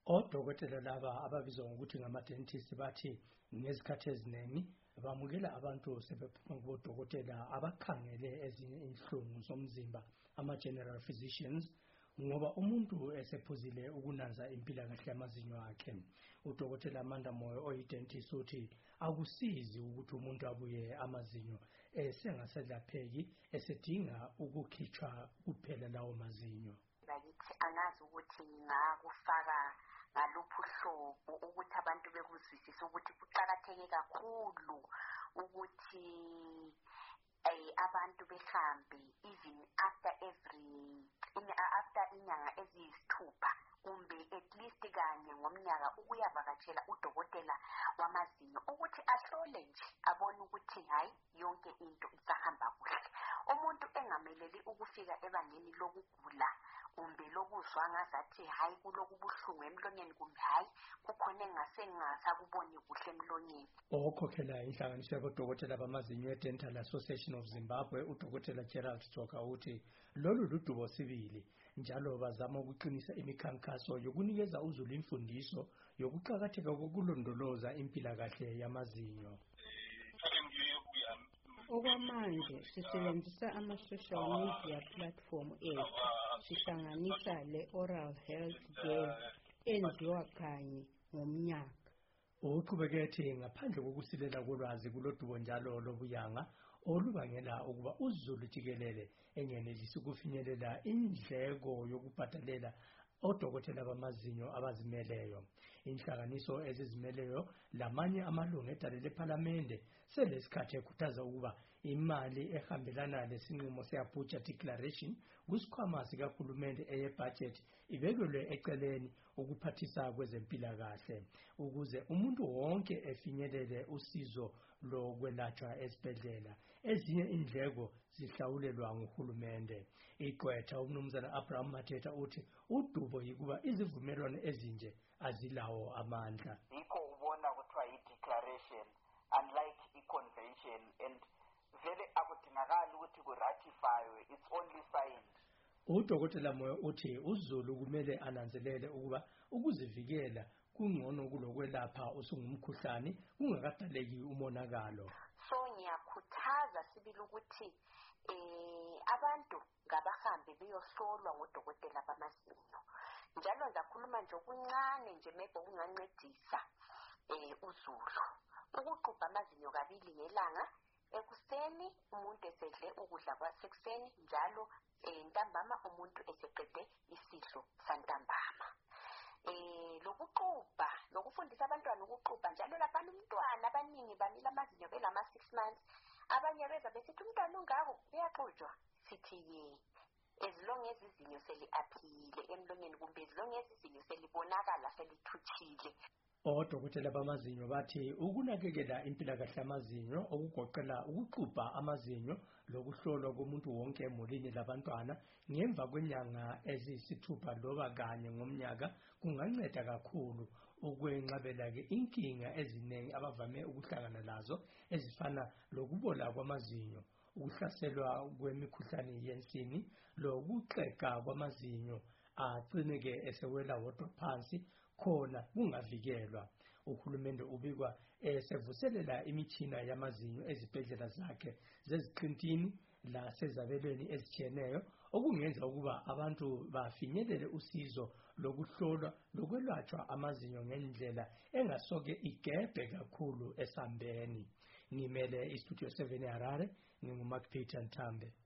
Odokotela laba ababizwa ngokuthi ngama-dentist bathi ngezikhathi eziningi bamukela abantu sebephuma kubodokotela abakhangele ezinye inhlungu zomzimba, ama-general physicians, ngoba umuntu esephuzile ukunanza impilakahle yamazinyo akhe. Udokotela Amanda Moyo oyi-dentist uthi akusizi ukuthi umuntu abuye amazinyo sengaselapheki esedinga ukukhitshwa kuphela lawo mazinyo. Bakithi angazi ukuthi ngingakufaka ngaluphi uhlobo ukuthi abantu bekuzwisise ukuthi kuqakatheke kakhulu ukuthi abantu behambe even after inyanga eziyisithupha kumbe at least kanye ngomnyaka ukuyavakatshela udokotela wamazinyo ukuthi ahlole nje abone ukuthi hayi yonke into isahamba kuhle. Umuntu engameleli ukufika ebangeni lokugula kumbe lokuzwa ngazathi hayi kulokubuhlungu emlonyeni kumbe hayi kukhona engasakuboni kuhle emlonyeni. Okhokhela inhlanganiso yabodokotela bamazinyo e-Dental Association of Zimbabwe, udokotela Gerald Joka uthi lolu ludubo sibili njalo bazama ukuqinisa imikhankaso yokunikeza uzulu imfundiso yokuqakatheka kokulondoloza impilakahle yamazinyo. Okwamanje sisebenzisa ama-social media platform ethu sihlanganisa le-Oral Health Day enziwa kanye ngomnyaka. Uqhubeke ethi ngaphandle kokusilela kolwazi kulodubo njalo lobuyanga olubangela ukuba uzulu jikelele engenelisi ukufinyelela indleko yokubhadalela odokotela bamazinyo abazimeleyo. Inhlanganiso ezizimeleyo lamanye amalungu edale lephalamende selesikhathi ekhuthaza ukuba imali ehambelana lesinqumo se-Abuja Declaration kusikhwama sikahulumende eyebudget ibekelwe eceleni ukuphathisa kwezempilakahle ukuze umuntu wonke efinyelele usizo lokwelatshwa esibhedlela. Ezinye indleko zihlawulelwa nguhulumende. Igqwetha umnumzana Abraham Mateta uthi udubo yikuba izivumelwano ezinje azilawo amandla. Yikho ubona kuthiwa yi-declaration unlike i-convention and vele akudingakali ukuthi kuratifywe, it's only signed. Udokotela Moyo uthi uzulu kumele ananzelele ukuba ukuzivikela kungcono kulokwelapha usungumkhuhlane kungakadaleki umonakalo. So ngiyakhuthaza sibili ukuthi abantu ngabahambe beyohlolwa ngodokotela bamazinyo. Njalo ngizakhuluma nje okuncane nje maybe okungancedisa uzulu. Ukuxubha amazinyo kabili ngelanga, ekuseni umuntu esedle ukudla kwasekuseni njalo ntambama umuntu eseqede isidlo santambama. Lokuxubha lokufundisa abantwana ukuxubha njalo lapha umntwana abaningi bamila amazinyo belama 6 months, abanye beza besithi umntwana ungako uyaxujwa, sithi ye as long as izinyo seli-aphile emlonyeni kumbe as long as izinyo selibonakala selithuthile. Odokotela bamazinyo bathi ukunakekela impilakahle yamazinyo okugoqela ukuxubha amazinyo lokuhlolwa komuntu wonke emulini labantwana ngemva kwenyanga eziyisithupha loba kanye ngomnyaka kunganceda kakhulu ukwenqabela-ke inkinga eziningi abavame ukuhlangana lazo ezifana lokubola kwamazinyo, ukuhlaselwa kwemikhuhlane yensini lokuxega kwamazinyo agcine-ke esewela wodwa phansi khona kungavikelwa. Uhulumende ubikwa esevuselela imitshina yamazinyo ezibhedlela zakhe zeziqintini lasezabelweni ezitshiyeneyo okungenza ukuba abantu bafinyelele usizo lokuhlolwa lokwelatshwa amazinyo ngendlela engasoke igebhe kakhulu esambeni. Ngimele istudio 7 eHarare, nginguMark Peter Ntambe.